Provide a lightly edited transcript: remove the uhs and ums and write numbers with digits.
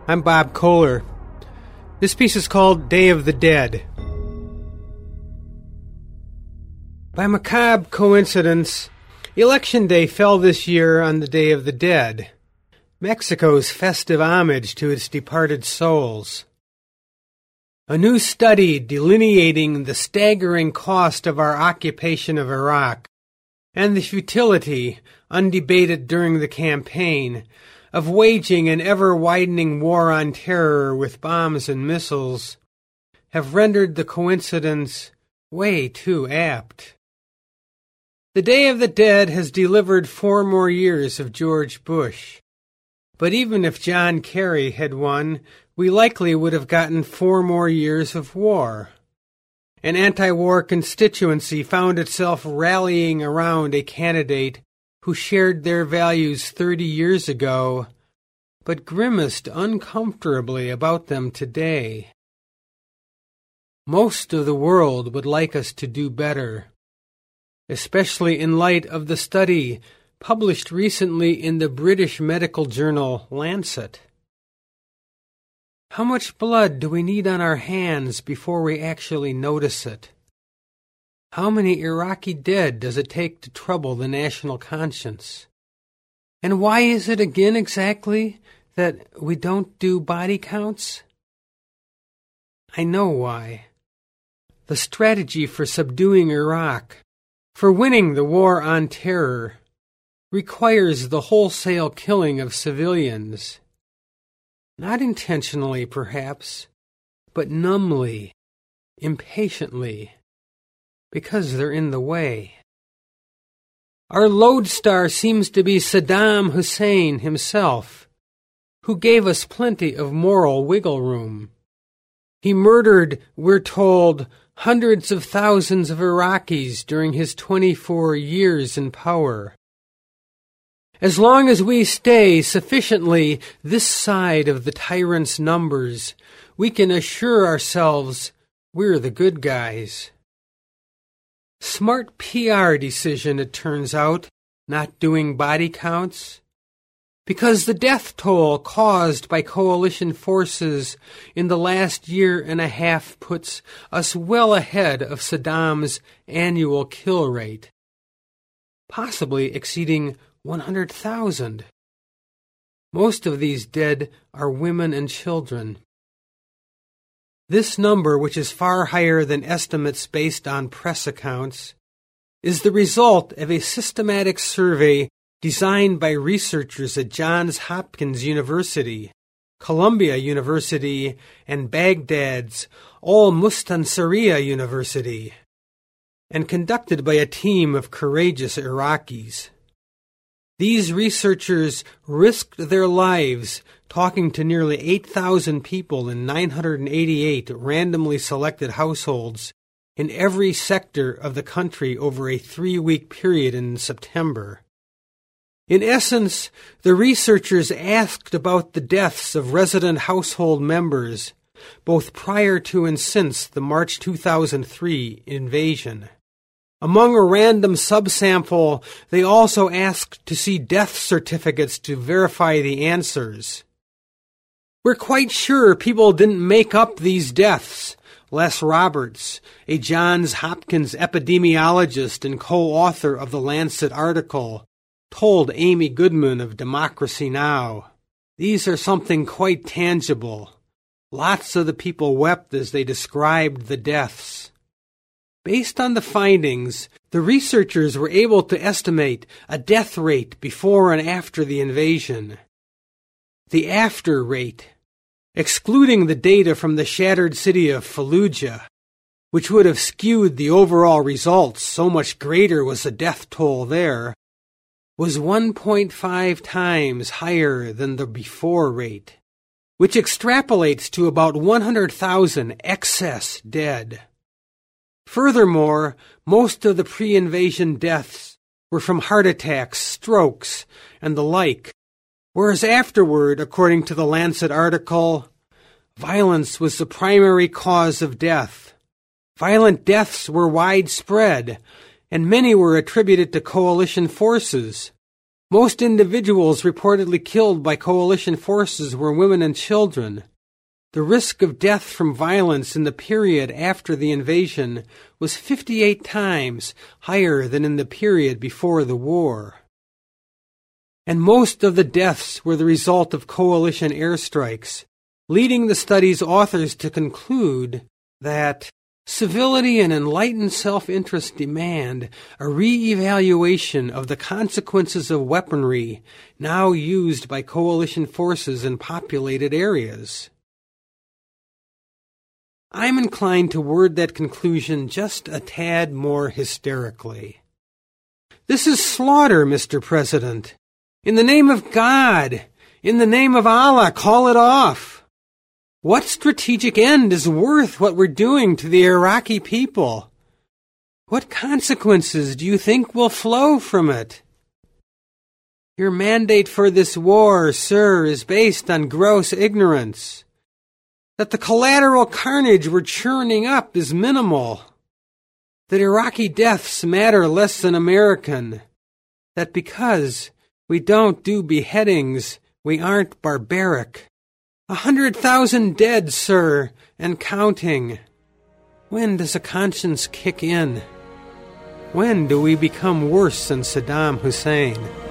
I'm Bob Kohler. This piece is called Day of the Dead. By macabre coincidence, Election Day fell this year on the Day of the Dead, Mexico's festive homage to its departed souls. A new study delineating the staggering cost of our occupation of Iraq and the futility, undebated during the campaign, of waging an ever-widening war on terror with bombs and missiles, have rendered the coincidence way too apt. The Day of the Dead has delivered 4 more years of George Bush. But even if John Kerry had won, we likely would have gotten 4 more years of war. An anti-war constituency found itself rallying around a candidate who shared their values 30 years ago, but grimaced uncomfortably about them today. Most of the world would like us to do better, especially in light of the study published recently in the British medical journal Lancet. How much blood do we need on our hands before we actually notice it? How many Iraqi dead does it take to trouble the national conscience? And why is it again exactly that we don't do body counts? I know why. The strategy for subduing Iraq, for winning the war on terror, requires the wholesale killing of civilians. Not intentionally, perhaps, but numbly, impatiently, because they're in the way. Our lodestar seems to be Saddam Hussein himself, who gave us plenty of moral wiggle room. He murdered, we're told, hundreds of thousands of Iraqis during his 24 years in power. As long as we stay sufficiently this side of the tyrant's numbers, we can assure ourselves we're the good guys. Smart PR decision, it turns out, not doing body counts, because the death toll caused by coalition forces in the last year and a half puts us well ahead of Saddam's annual kill rate, possibly exceeding 100,000. Most of these dead are women and children. This number, which is far higher than estimates based on press accounts, is the result of a systematic survey designed by researchers at Johns Hopkins University, Columbia University, and Baghdad's Al-Mustansiriya University, and conducted by a team of courageous Iraqis. These researchers risked their lives talking to nearly 8,000 people in 988 randomly selected households in every sector of the country over a 3-week period in September. In essence, the researchers asked about the deaths of resident household members, both prior to and since the March 2003 invasion. Among a random subsample, they also asked to see death certificates to verify the answers. We're quite sure people didn't make up these deaths, Les Roberts, a Johns Hopkins epidemiologist and co-author of the Lancet article, told Amy Goodman of Democracy Now! These are something quite tangible. Lots of the people wept as they described the deaths. Based on the findings, the researchers were able to estimate a death rate before and after the invasion. The after rate, excluding the data from the shattered city of Fallujah, which would have skewed the overall results, so much greater was the death toll there, was 1.5 times higher than the before rate, which extrapolates to about 100,000 excess dead. Furthermore, most of the pre-invasion deaths were from heart attacks, strokes, and the like, whereas afterward, according to the Lancet article, violence was the primary cause of death. Violent deaths were widespread, and many were attributed to coalition forces, Most individuals reportedly killed by coalition forces were women and children. The risk of death from violence in the period after the invasion was 58 times higher than in the period before the war. And most of the deaths were the result of coalition airstrikes, leading the study's authors to conclude that civility and enlightened self-interest demand a re-evaluation of the consequences of weaponry now used by coalition forces in populated areas. I'm inclined to word that conclusion just a tad more hysterically. This is slaughter, Mr. President. In the name of God, in the name of Allah, call it off. What strategic end is worth what we're doing to the Iraqi people? What consequences do you think will flow from it? Your mandate for this war, sir, is based on gross ignorance. That the collateral carnage we're churning up is minimal. That Iraqi deaths matter less than American. That because we don't do beheadings, we aren't barbaric. 100,000 dead, sir, and counting. When does a conscience kick in? When do we become worse than Saddam Hussein?